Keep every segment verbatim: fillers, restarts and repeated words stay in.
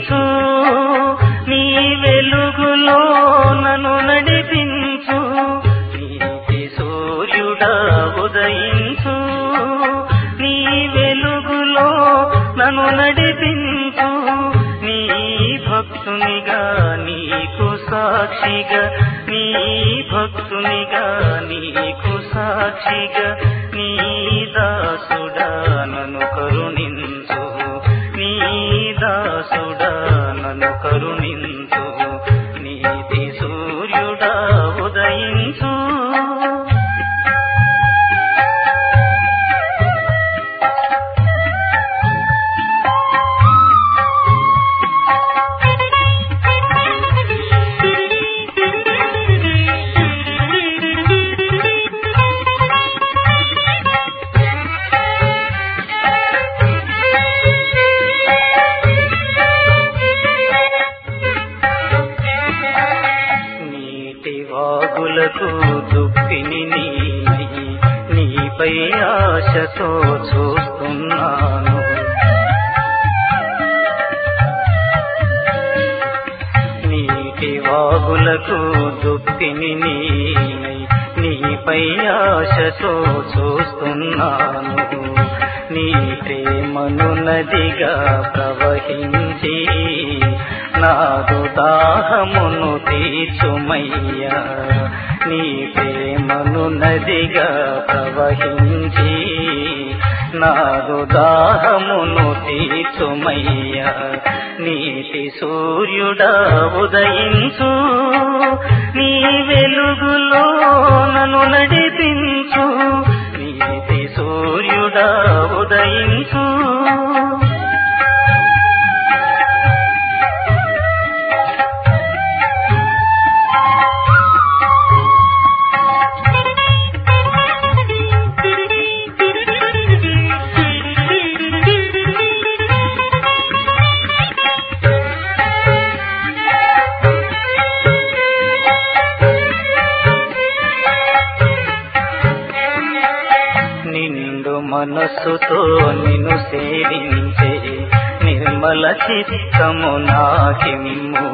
ఉదయించు, నీ వెలుగులో నన్ను నడిపించు. నీతి సూర్యుడా ఉదయించు, నీ వెలుగులో నన్ను నడిపించు. నీ భక్తునిగా నీకు సాక్షిగా, నీ భక్తునిగా నీకు సాక్షిగా, నీ దాసుడా నన్ను కరుణించు, నీ దాసుడా నన్ను కరుణించు. నీతి సూర్యుడా ఉదయించు. వాగులకు దుఃఖిని నీనై, నీపై ఆశతో చూస్తున్నాను. నీటి వాగులకు దుఃఖిని నీనై, నీపై ఆశతో చూస్తున్నాను. నీ ప్రేమను నదిగా ప్రవహించి నాదు దాహమును తీర్చుమయ్యా. నీ ప్రేమను నదిగా ప్రవహించి నాదు దాహమును తీర్చుమయ్యా. నీతి సూర్యుడా ఉదయించు, నీ వెలుగులో నన్ను నడిపించు. నీతి సూర్యుడా ఉదయించు. నిండు మనస్సుతో నిన్ను సేవించే నిర్మల చిత్తము నాకిమ్ము.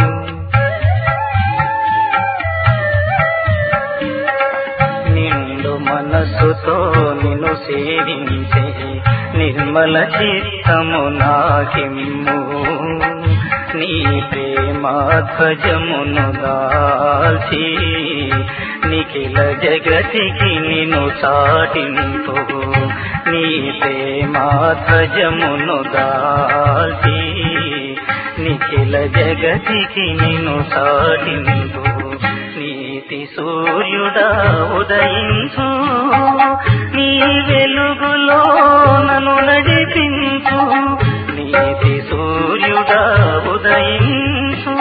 నిండు మనస్సుతో నిన్ను సేవించే నిర్మల చిత్తము నాకిమ్ము. నీ ప్రేమాధ్వజమును దాల్చి నిఖిల జగతికి నిన్ను చాటింపు. నీ ప్రేమాధ్వజమును దాల్చి నిఖిల జగతికి నిన్ను చాటింపు. నీతి సూర్యుడా ఉదయించు, నీ వెలుగులో నన్ను నడిపించు. నీతి సూర్యుడా ఉదయించు.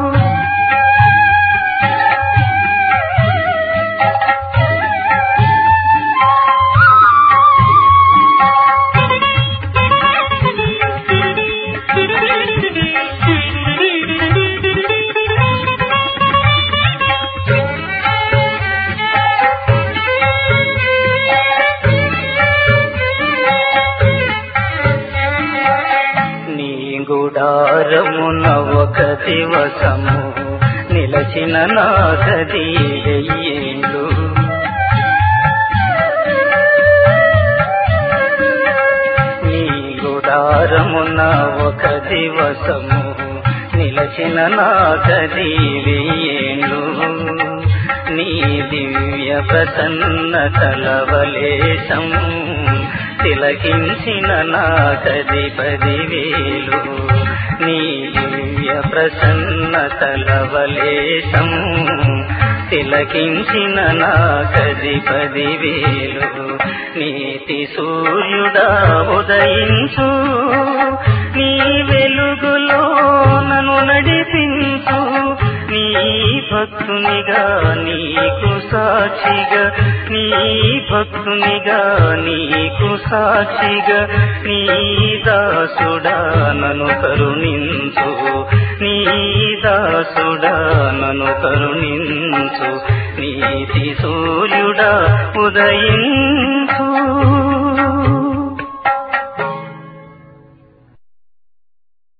గుడారమున ఒక దివసము నిలచిన నాగది వెయ్యేళ్ళు. నీ గుడారమున ఒక దివసము నిలచిన నాగది వెయ్యేళ్ళు. నీ దివ్య ప్రసన్నతల వలేశం తిలకించిన నాకది పదివేలు. నీ దివ్య ప్రసన్నతల వలేశం తిలకించిన నాకది పదివేలు. నీతి సూర్యుడా ఉదయించు, నీ వెలుగులో నన్ను నడిపించు. నీ భక్తునిగా నీకు సాక్షిగా, నీ భక్తునిగా నీకు సాక్షిగా, నీ దాసుడా నన్ను కరుణించు. నీ దాసుడా నన్ను కరుణించు. నీతి సూర్యుడా ఉదయించు.